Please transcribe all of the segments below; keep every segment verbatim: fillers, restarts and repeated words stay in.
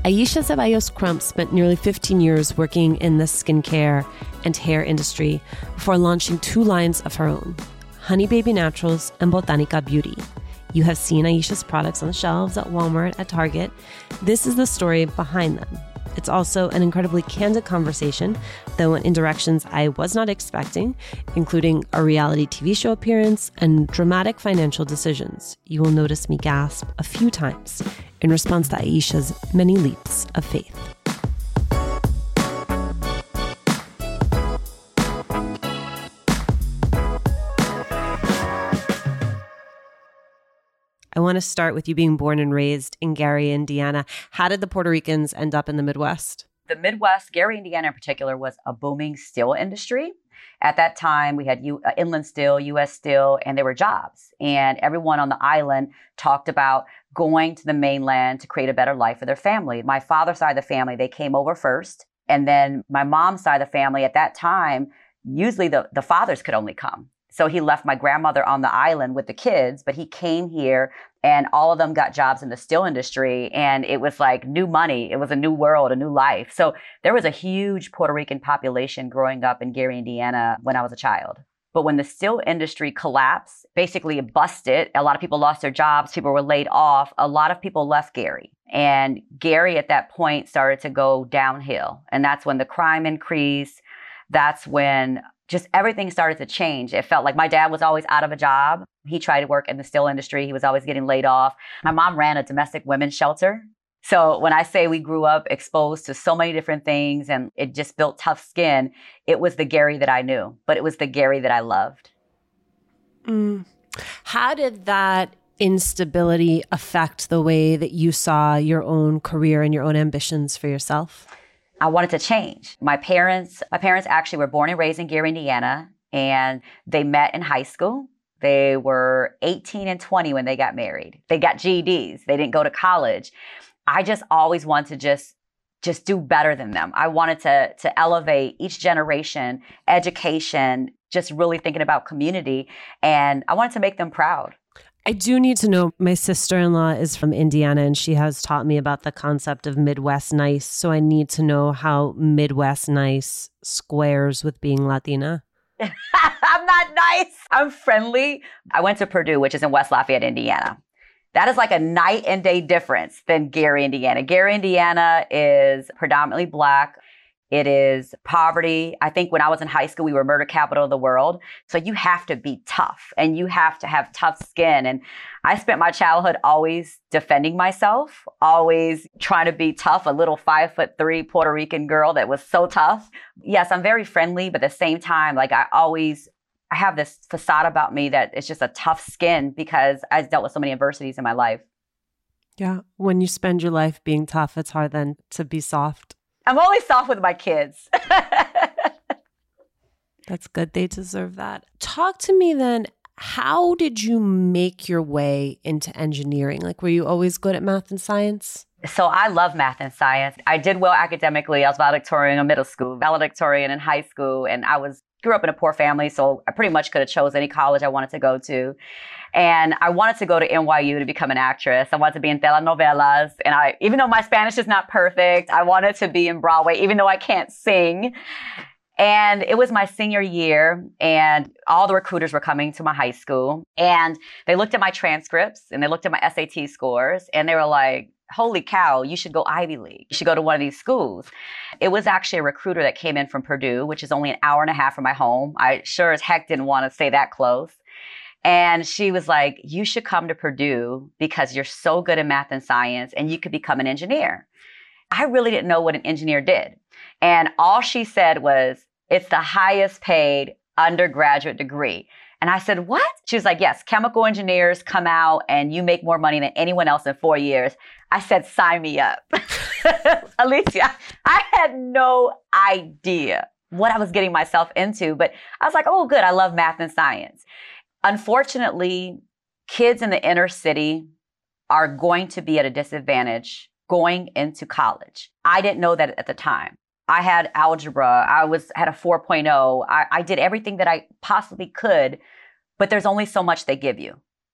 Aisha Zeballos Crump spent nearly fifteen years working in the skincare and hair industry before launching two lines of her own, Honey Baby Naturals and Botanica Beauty. You have seen Aisha's products on the shelves at Walmart, at Target. This is the story behind them. It's also an incredibly candid conversation that went in directions I was not expecting, including a reality T V show appearance and dramatic financial decisions. You will notice me gasp a few times in response to Aisha's many leaps of faith. I want to start with you being born and raised in Gary, Indiana. How did the Puerto Ricans end up in the Midwest? The Midwest, Gary, Indiana in particular, was a booming steel industry. At that time, we had U- uh, Inland Steel, U S Steel, and there were jobs. And everyone on the island talked about going to the mainland to create a better life for their family. My father's side of the family, they came over first. And then my mom's side of the family, at that time, usually the, the fathers could only come. So he left my grandmother on the island with the kids, but he came here and all of them got jobs in the steel industry. And it was like new money. It was a new world, a new life. So there was a huge Puerto Rican population growing up in Gary, Indiana when I was a child. But when the steel industry collapsed, basically it busted, a lot of people lost their jobs, people were laid off, a lot of people left Gary. And Gary at that point started to go downhill. And that's when the crime increased. That's when just everything started to change. It felt like my dad was always out of a job. He tried to work in the steel industry. He was always getting laid off. My mom ran a domestic women's shelter. So when I say we grew up exposed to so many different things and it just built tough skin, it was the Gary that I knew, but it was the Gary that I loved. Mm. How did that instability affect the way that you saw your own career and your own ambitions for yourself? I wanted to change. My parents, my parents actually were born and raised in Gary, Indiana, and they met in high school. They were eighteen and twenty when they got married. They got G E Ds. They didn't go to college. I just always wanted to just, just do better than them. I wanted to, to elevate each generation, education, just really thinking about community. And I wanted to make them proud. I do need to know, my sister-in-law is from Indiana and she has taught me about the concept of Midwest nice. So I need to know how Midwest nice squares with being Latina. I'm not nice. I'm friendly. I went to Purdue, which is in West Lafayette, Indiana. That is like a night and day difference than Gary, Indiana. Gary, Indiana is predominantly Black. It is poverty. I think when I was in high school, we were murder capital of the world. So you have to be tough and you have to have tough skin. And I spent my childhood always defending myself, always trying to be tough, a little five foot three Puerto Rican girl that was so tough. Yes, I'm very friendly, but at the same time, like I always, I have this facade about me that it's just a tough skin because I've dealt with so many adversities in my life. Yeah. When you spend your life being tough, it's hard then to be soft. I'm only soft with my kids. That's good. They deserve that. Talk to me then. How did you make your way into engineering? Like, were you always good at math and science? So I love math and science. I did well academically. I was valedictorian in middle school, valedictorian in high school, and I was grew up in a poor family, so I pretty much could have chose any college I wanted to go to. And I wanted to go to N Y U to become an actress. I wanted to be in telenovelas. And I, even though my Spanish is not perfect, I wanted to be in Broadway, even though I can't sing. And it was my senior year and all the recruiters were coming to my high school and they looked at my transcripts and they looked at my S A T scores and they were like, holy cow, you should go Ivy League. You should go to one of these schools. It was actually a recruiter that came in from Purdue, which is only an hour and a half from my home. I sure as heck didn't want to stay that close. And she was like, you should come to Purdue because you're so good in math and science and you could become an engineer. I really didn't know what an engineer did. And all she said was, it's the highest paid undergraduate degree. And I said, what? She was like, yes, chemical engineers come out and you make more money than anyone else in four years. I said, sign me up. Alicia, I had no idea what I was getting myself into, but I was like, oh, good. I love math and science. Unfortunately, kids in the inner city are going to be at a disadvantage going into college. I didn't know that at the time. I had algebra. I was had a four point oh. I, I did everything that I possibly could, but there's only so much they give you.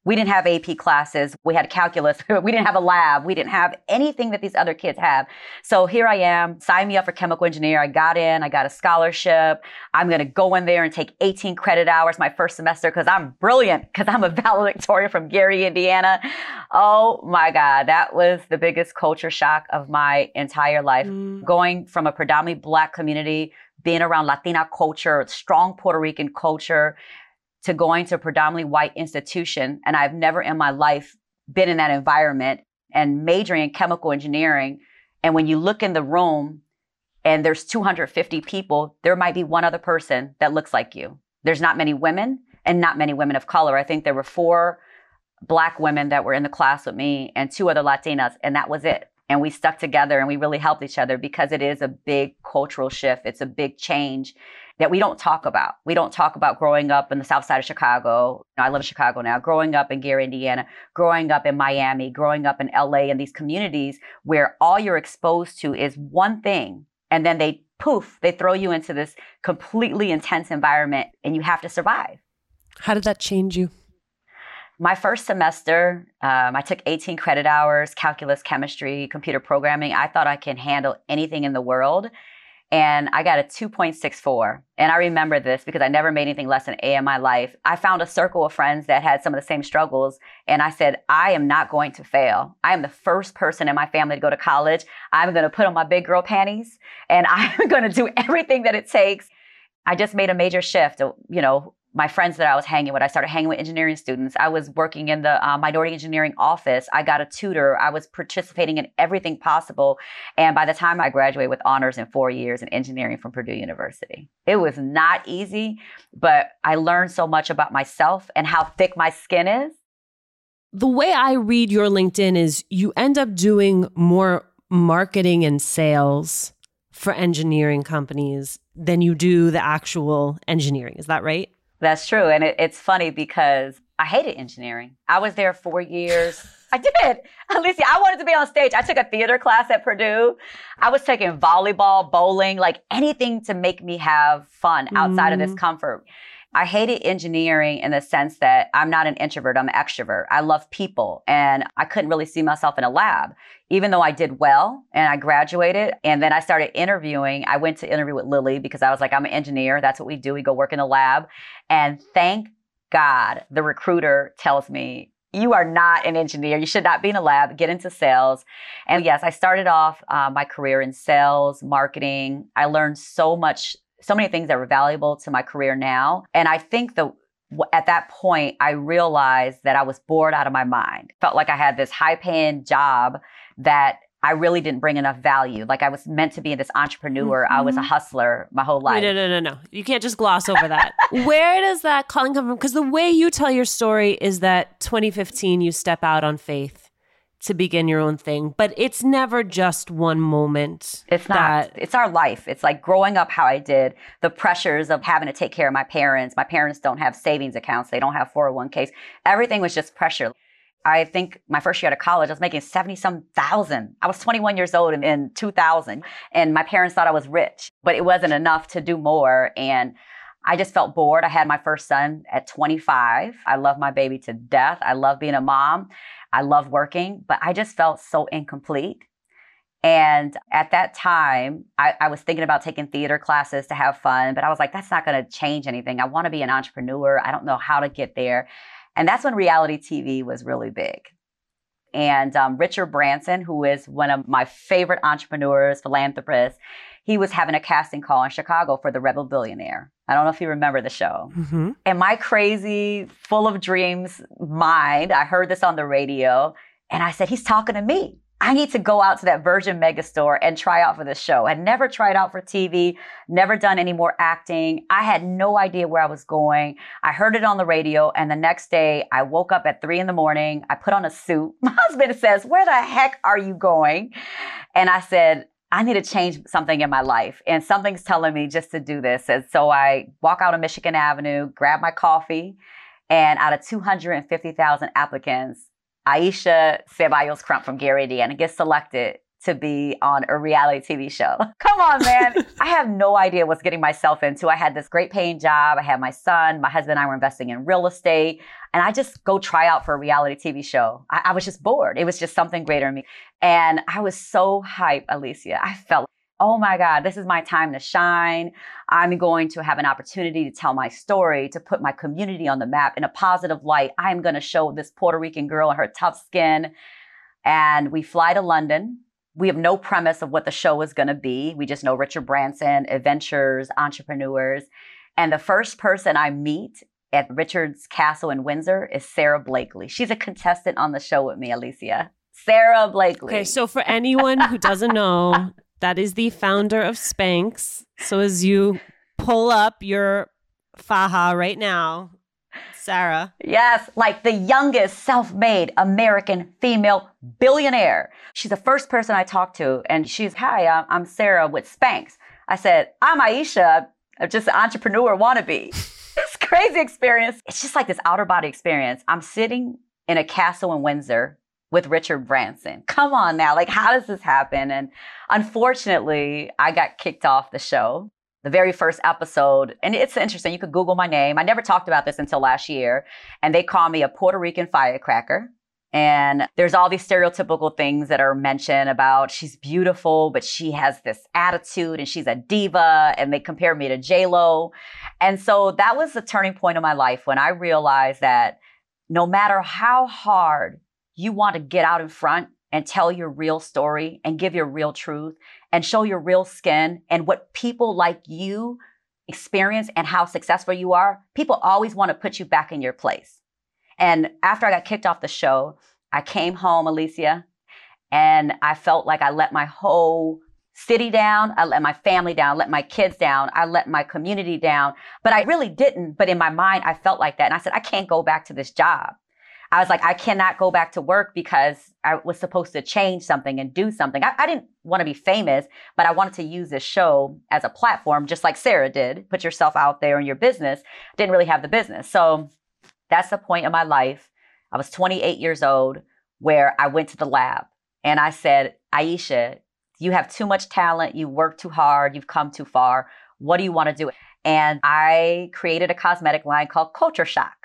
We didn't have A P classes. We had calculus. We didn't have a lab. We didn't have anything that these other kids have. So here I am, sign me up for chemical engineer. I got in, I got a scholarship. I'm going to go in there and take eighteen credit hours my first semester because I'm brilliant, because I'm a valedictorian from Gary, Indiana. Oh my God, that was the biggest culture shock of my entire life. Mm. Going from a predominantly Black community, being around Latina culture, strong Puerto Rican culture, to going to a predominantly white institution. And I've never in my life been in that environment, and majoring in chemical engineering. And when you look in the room and there's two hundred fifty people, there might be one other person that looks like you. There's not many women and not many women of color. I think there were four Black women that were in the class with me and two other Latinas, and that was it. And we stuck together and we really helped each other because it is a big cultural shift. It's a big change that we don't talk about. We don't talk about growing up in the south side of Chicago. I live in Chicago now. Growing up in Gary, Indiana, growing up in Miami, growing up in L A, and these communities where all you're exposed to is one thing. And then they, poof, they throw you into this completely intense environment and you have to survive. How did that change you? My first semester, um, I took eighteen credit hours, calculus, chemistry, computer programming. I thought I can handle anything in the world. And I got a two point six four. And I remember this because I never made anything less than A in my life. I found a circle of friends that had some of the same struggles. And I said, I am not going to fail. I am the first person in my family to go to college. I'm going to put on my big girl panties and I'm going to do everything that it takes. I just made a major shift. You know, my friends that I was hanging with, I started hanging with engineering students. I was working in the uh, minority engineering office. I got a tutor. I was participating in everything possible. And by the time I graduated with honors in four years in engineering from Purdue University, it was not easy, but I learned so much about myself and how thick my skin is. The way I read your LinkedIn is you end up doing more marketing and sales for engineering companies than you do the actual engineering. Is that right? That's true. And it, it's funny because I hated engineering. I was there four years. I did. Alicia, I wanted to be on stage. I took a theater class at Purdue. I was taking volleyball, bowling, like anything to make me have fun outside mm. of this comfort. I hated engineering in the sense that I'm not an introvert, I'm an extrovert. I love people and I couldn't really see myself in a lab, even though I did well and I graduated. And then I started interviewing. I went to interview with Lilly because I was like, I'm an engineer. That's what we do. We go work in a lab. And thank God the recruiter tells me, you are not an engineer. You should not be in a lab. Get into sales. And yes, I started off uh, my career in sales, marketing. I learned so much so many things that were valuable to my career now. And I think the at that point, I realized that I was bored out of my mind. Felt like I had this high paying job that I really didn't bring enough value. Like I was meant to be this entrepreneur. Mm-hmm. I was a hustler my whole life. Wait, no, no, no, no. You can't just gloss over that. Where does that calling come from? Because the way you tell your story is that twenty fifteen, you step out on faith to begin your own thing. But it's never just one moment. It's not. That... It's our life. It's like growing up how I did, the pressures of having to take care of my parents. My parents don't have savings accounts. They don't have four oh one k's. Everything was just pressure. I think my first year out of college, I was making seventy some thousand. I was twenty-one years old in, in two thousand. And my parents thought I was rich, but it wasn't enough to do more. And I just felt bored. I had my first son at twenty-five. I love my baby to death. I love being a mom. I love working, but I just felt so incomplete. And at that time, I, I was thinking about taking theater classes to have fun, but I was like, that's not going to change anything. I want to be an entrepreneur. I don't know how to get there. And that's when reality T V was really big. And um, Richard Branson, who is one of my favorite entrepreneurs, philanthropists, he was having a casting call in Chicago for The Rebel Billionaire. I don't know if you remember the show. Mm-hmm. And my crazy, full of dreams mind, I heard this on the radio and I said, he's talking to me. I need to go out to that Virgin Megastore and try out for this show. I'd never tried out for T V, never done any more acting. I had no idea where I was going. I heard it on the radio. And the next day I woke up at three in the morning. I put on a suit. My husband says, where the heck are you going? And I said, I need to change something in my life. And something's telling me just to do this. And so I walk out on Michigan Avenue, grab my coffee. And out of two hundred fifty thousand applicants, Aisha Ceballos Crump from Gary, Indiana gets selected to be on a reality T V show. Come on, man. I have no idea what's getting myself into. I had this great paying job. I had my son. My husband and I were investing in real estate. And I just go try out for a reality T V show. I, I was just bored. It was just something greater in me. And I was so hyped, Alicia. I felt, oh my God, this is my time to shine. I'm going to have an opportunity to tell my story, to put my community on the map in a positive light. I'm going to show this Puerto Rican girl and her tough skin. And we fly to London. We have no premise of what the show is going to be. We just know Richard Branson, adventures, entrepreneurs. And the first person I meet at Richard's Castle in Windsor is Sara Blakely. She's a contestant on the show with me, Alicia. Sara Blakely. Okay, so for anyone who doesn't know, that is the founder of Spanx. So as you pull up your faja right now, Sara. Yes, like the youngest self-made American female billionaire. She's the first person I talked to, and she's, hi, I'm, I'm Sara with Spanx. I said, I'm Aisha. I'm just an entrepreneur wannabe. This crazy experience. It's just like this outer body experience. I'm sitting in a castle in Windsor with Richard Branson. Come on now, like how does this happen? And unfortunately, I got kicked off the show. The very first episode, and it's interesting, you could Google my name. I never talked about this until last year, and they call me a Puerto Rican firecracker. And there's all these stereotypical things that are mentioned about she's beautiful, but she has this attitude and she's a diva, and they compare me to J-Lo. And so that was the turning point of my life when I realized that no matter how hard you want to get out in front and tell your real story and give your real truth and show your real skin and what people like you experience and how successful you are, people always want to put you back in your place. And after I got kicked off the show, I came home, Alicia, and I felt like I let my whole city down. I let my family down, let my kids down. I let my community down, but I really didn't. But in my mind, I felt like that. And I said, I can't go back to this job. I was like, I cannot go back to work because I was supposed to change something and do something. I, I didn't want to be famous, but I wanted to use this show as a platform, just like Sara did. Put yourself out there in your business. Didn't really have the business. So that's the point of my life. I was twenty-eight years old where I went to the lab and I said, Aisha, you have too much talent. You work too hard. You've come too far. What do you want to do? And I created a cosmetic line called Culture Shock.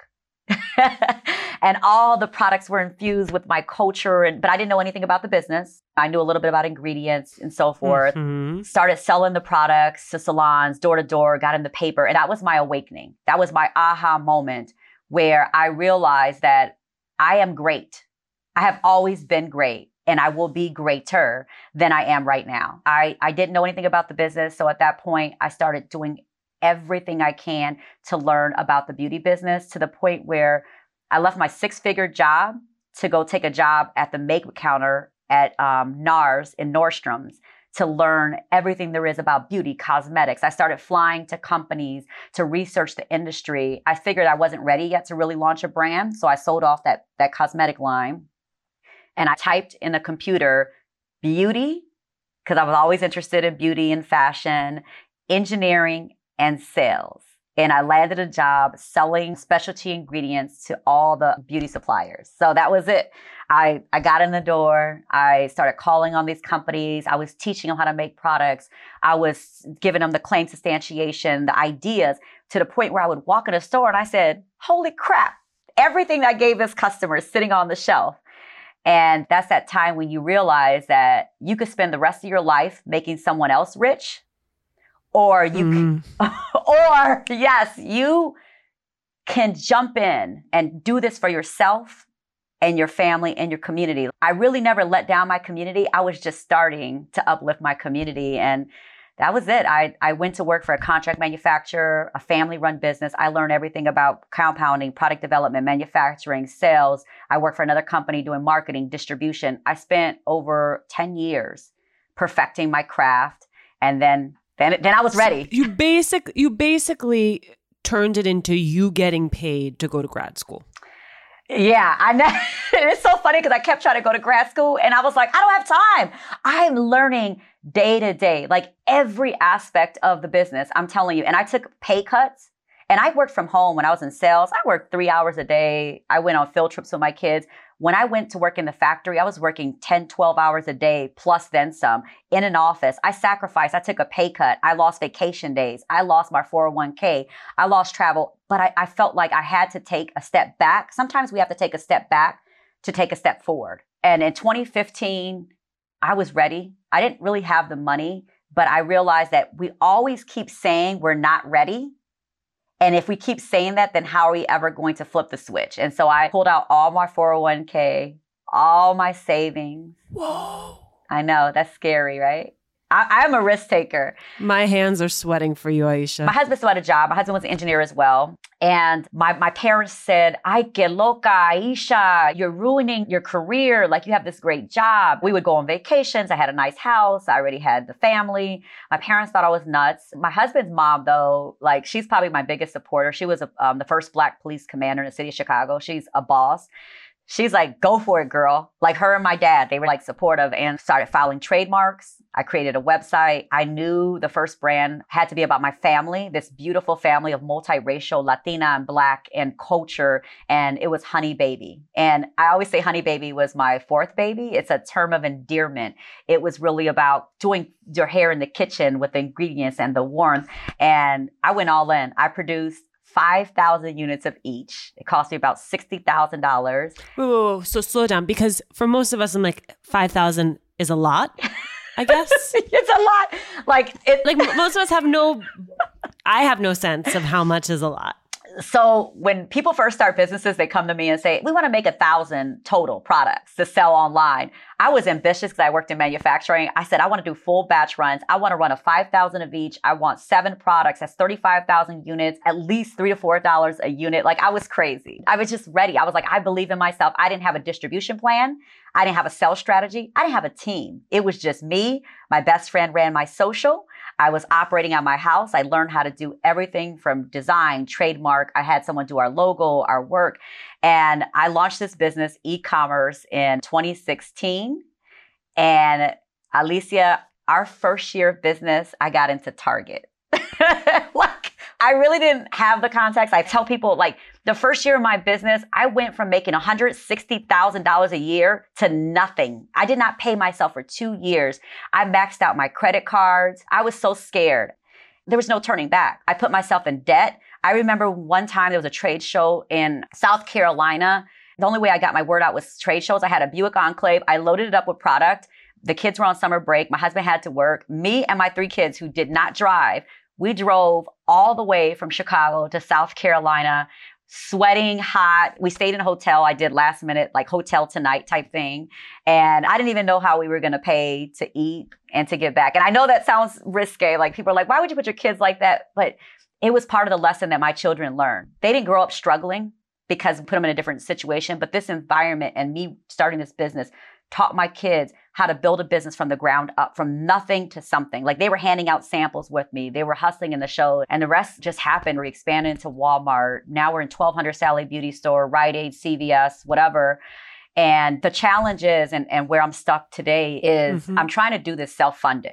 And all the products were infused with my culture, and but I didn't know anything about the business. I knew a little bit about ingredients and so forth. Mm-hmm. Started selling the products to salons, door to door, got in the paper. And that was my awakening. That was my aha moment where I realized that I am great. I have always been great, and I will be greater than I am right now. I, I didn't know anything about the business. So at that point, I started doing everything I can to learn about the beauty business, to the point where I left my six-figure job to go take a job at the makeup counter at um, NARS in Nordstrom's to learn everything there is about beauty, cosmetics. I started flying to companies to research the industry. I figured I wasn't ready yet to really launch a brand, so I sold off that, that cosmetic line. And I typed in the computer, beauty, because I was always interested in beauty and fashion, engineering, and sales. And I landed a job selling specialty ingredients to all the beauty suppliers. So that was it. I, I got in the door. I started calling on these companies. I was teaching them how to make products. I was giving them the claim substantiation, the ideas, to the point where I would walk in a store and I said, holy crap, everything I gave this customer is sitting on the shelf. And that's that time when you realize that you could spend the rest of your life making someone else rich. Or you, mm. can, or yes, you can jump in and do this for yourself and your family and your community. I really never let down my community. I was just starting to uplift my community. And that was it. I, I went to work for a contract manufacturer, a family-run business. I learned everything about compounding, product development, manufacturing, sales. I worked for another company doing marketing, distribution. I spent over ten years perfecting my craft. And then Then, then I was ready. So you basic, you basically turned it into you getting paid to go to grad school. Yeah, I know. It's so funny because I kept trying to go to grad school and I was like, I don't have time. I'm learning day to day, like every aspect of the business. I'm telling you. And I took pay cuts And I worked from home when I was in sales. I worked three hours a day. I went on field trips with my kids. When I went to work in the factory, I was working ten, twelve hours a day, plus then some, in an office. I sacrificed. I took a pay cut. I lost vacation days. I lost my four oh one k. I lost travel. But I, I felt like I had to take a step back. Sometimes we have to take a step back to take a step forward. And in twenty fifteen, I was ready. I didn't really have the money, but I realized that we always keep saying we're not ready. And if we keep saying that, then how are we ever going to flip the switch? And so I pulled out all my four oh one k, all my savings. Whoa. I know, that's scary, right? I, I'm a risk taker. My hands are sweating for you, Aisha. My husband still had a job. My husband was an engineer as well. And my, my parents said, ay, que loca, Aisha, you're ruining your career. Like, you have this great job. We would go on vacations. I had a nice house. I already had the family. My parents thought I was nuts. My husband's mom, though, like, she's probably my biggest supporter. She was a, um, the first Black police commander in the city of Chicago. She's a boss. She's like, go for it, girl. Like, her and my dad, they were like supportive and started filing trademarks. I created a website. I knew the first brand had to be about my family, this beautiful family of multiracial Latina and Black and culture. And it was Honey Baby. And I always say Honey Baby was my fourth baby. It's a term of endearment. It was really about doing your hair in the kitchen with the ingredients and the warmth. And I went all in. I produced five thousand units of each. It cost me about sixty thousand dollars. Whoa, whoa, whoa. So slow down, because for most of us, I'm like, five thousand is a lot, I guess. It's a lot. Like, it, like most of us have no, I have no sense of how much is a lot. So when people first start businesses, they come to me and say, we want to make a thousand total products to sell online. I was ambitious because I worked in manufacturing. I said, I want to do full batch runs. I want to run a five thousand of each. I want seven products. That's thirty-five thousand units, at least three to four dollars a unit. Like, I was crazy. I was just ready. I was like, I believe in myself. I didn't have a distribution plan. I didn't have a sales strategy. I didn't have a team. It was just me. My best friend ran my social. I was operating at my house. I learned how to do everything from design, trademark. I had someone do our logo, our work. And I launched this business, e-commerce, in twenty sixteen. And Alicia, our first year of business, I got into Target. Like, I really didn't have the context. I tell people, like, the first year of my business, I went from making one hundred sixty thousand dollars a year to nothing. I did not pay myself for two years. I maxed out my credit cards. I was so scared. There was no turning back. I put myself in debt. I remember one time there was a trade show in South Carolina. The only way I got my word out was trade shows. I had a Buick Enclave. I loaded it up with product. The kids were on summer break. My husband had to work. Me and my three kids who did not drive, we drove all the way from Chicago to South Carolina, sweating, hot. We stayed in a hotel. I did last minute, like hotel tonight type thing. And I didn't even know how we were going to pay to eat and to get back. And I know that sounds risque. Like, people are like, why would you put your kids like that? But it was part of the lesson that my children learned. They didn't grow up struggling because we put them in a different situation. But this environment and me starting this business taught my kids how to build a business from the ground up, from nothing to something. Like, they were handing out samples with me. They were hustling in the show, and the rest just happened. We expanded into Walmart. Now we're in twelve hundred Sally Beauty Store, Rite Aid, C V S, whatever. And the challenge is, and, and where I'm stuck today is, mm-hmm. I'm trying to do this self-funded.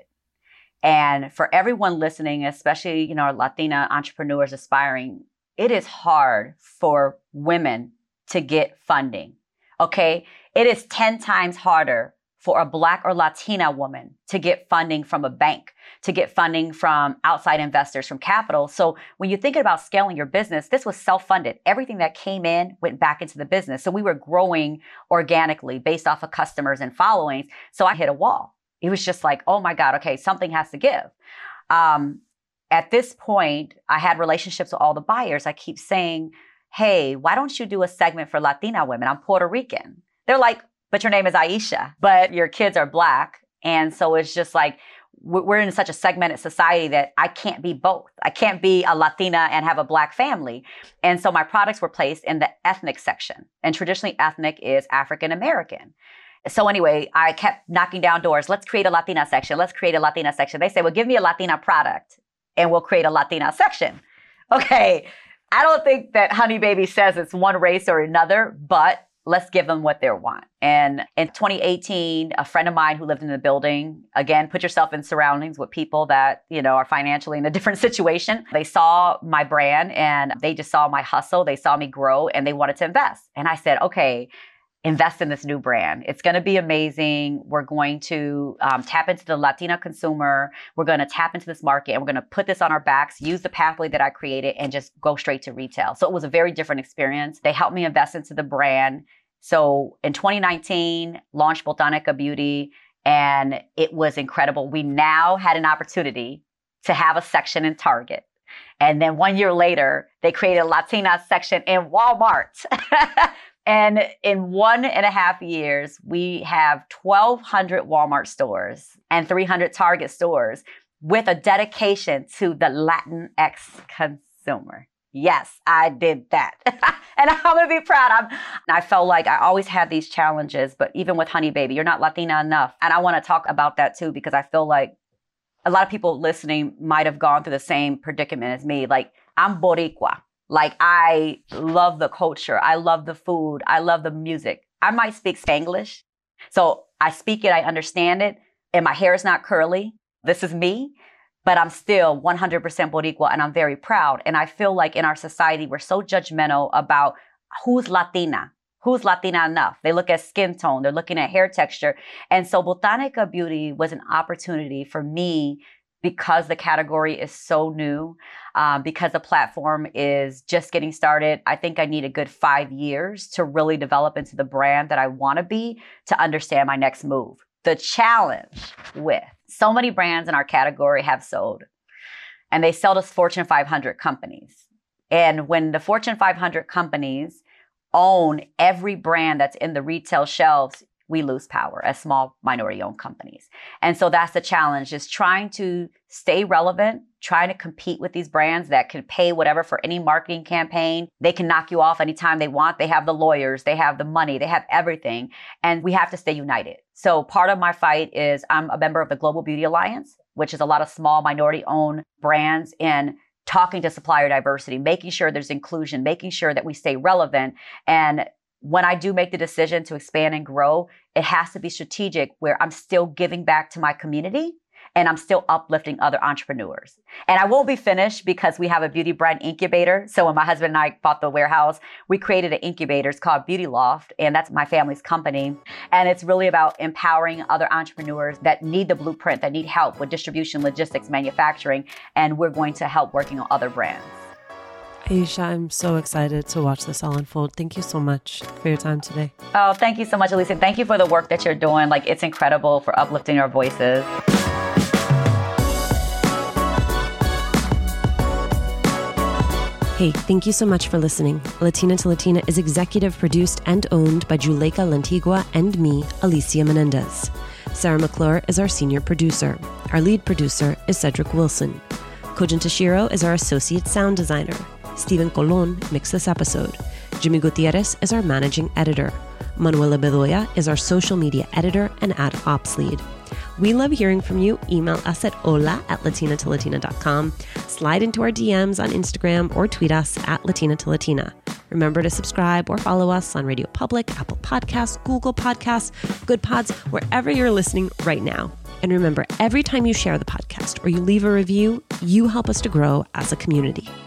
And for everyone listening, especially, you know, Latina entrepreneurs aspiring, it is hard for women to get funding. Okay? It is ten times harder for a Black or Latina woman to get funding from a bank, to get funding from outside investors, from capital. So when you're thinking about scaling your business, this was self-funded. Everything that came in went back into the business. So we were growing organically based off of customers and followings. So I hit a wall. It was just like, oh my God, okay, something has to give. Um, at this point, I had relationships with all the buyers. I keep saying, hey, why don't you do a segment for Latina women? I'm Puerto Rican. They're like, but your name is Aisha, but your kids are Black. And so it's just like, we're in such a segmented society that I can't be both. I can't be a Latina and have a Black family. And so my products were placed in the ethnic section. And traditionally, ethnic is African American. So anyway, I kept knocking down doors. Let's create a Latina section. Let's create a Latina section. They say, well, give me a Latina product and we'll create a Latina section. Okay. I don't think that Honey Baby says it's one race or another, but let's give them what they want. And in twenty eighteen, a friend of mine who lived in the building, again, put yourself in surroundings with people that, you know, are financially in a different situation. They saw my brand and they just saw my hustle. They saw me grow and they wanted to invest. And I said, okay, invest in this new brand. It's going to be amazing. We're going to um, tap into the Latina consumer. We're going to tap into this market and we're going to put this on our backs, use the pathway that I created and just go straight to retail. So it was a very different experience. They helped me invest into the brand. So in twenty nineteen, launched Botanica Beauty and it was incredible. We now had an opportunity to have a section in Target. And then one year later, they created a Latina section in Walmart. And in one and a half years, we have twelve hundred Walmart stores and three hundred Target stores with a dedication to the Latinx consumer. Yes, I did that. And I'm going to be proud. I'm, I felt like I always had these challenges, but even with Honey Baby, you're not Latina enough. And I want to talk about that too, because I feel like a lot of people listening might have gone through the same predicament as me. Like, I'm Boricua. Like, I love the culture. I love the food. I love the music. I might speak Spanglish. So I speak it, I understand it, and my hair is not curly. This is me, but I'm still one hundred percent Boricua, and I'm very proud. And I feel like in our society, we're so judgmental about who's Latina, who's Latina enough. They look at skin tone, they're looking at hair texture. And so Botanica Beauty was an opportunity for me because the category is so new, um, because the platform is just getting started. I think I need a good five years to really develop into the brand that I want to be to understand my next move. The challenge with so many brands in our category have sold, and they sell to Fortune five hundred companies. And when the Fortune five hundred companies own every brand that's in the retail shelves, we lose power as small minority-owned companies. And so that's the challenge, is trying to stay relevant, trying to compete with these brands that can pay whatever for any marketing campaign. They can knock you off anytime they want. They have the lawyers, they have the money, they have everything. And we have to stay united. So part of my fight is I'm a member of the Global Beauty Alliance, which is a lot of small minority-owned brands, and talking to supplier diversity, making sure there's inclusion, making sure that we stay relevant. And when I do make the decision to expand and grow, it has to be strategic, where I'm still giving back to my community and I'm still uplifting other entrepreneurs. And I won't be finished because we have a beauty brand incubator. So when my husband and I bought the warehouse, we created an incubator. It's called Beauty Loft, and that's my family's company. And it's really about empowering other entrepreneurs that need the blueprint, that need help with distribution, logistics, manufacturing. And we're going to help working on other brands. Aisha, I'm so excited to watch this all unfold. Thank you so much for your time today. Oh, thank you so much, Elisa. Thank you for the work that you're doing. Like, it's incredible for uplifting our voices. Hey, thank you so much for listening. Latina to Latina is executive produced and owned by Juleyka Lantigua and me, Alicia Menendez. Sarah McClure is our senior producer. Our lead producer is Cedric Wilson. Kojin Tashiro is our associate sound designer. Stephen Colon mixed this episode. Jimmy Gutierrez is our managing editor. Manuela Bedoya is our social media editor and ad ops lead. We love hearing from you. Email us at hola at latina to latina dot com. Slide into our D Ms on Instagram or tweet us at Latina to Latina. Remember to subscribe or follow us on Radio Public, Apple Podcasts, Google Podcasts, Good Pods, wherever you're listening right now. And remember, every time you share the podcast or you leave a review, you help us to grow as a community.